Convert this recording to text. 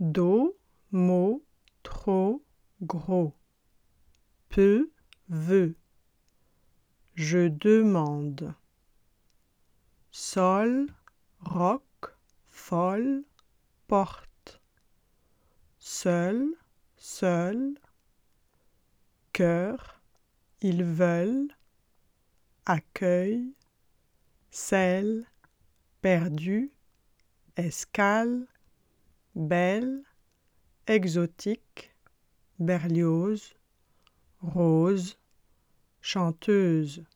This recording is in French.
dos, mot, trop, gros, peu, veux, je demande, sol, roc, folle, porte, seul, seul, cœur, ils veulent, accueil, sel, perdu, escale, belle, exotique, Berlioz, rose, chanteuse.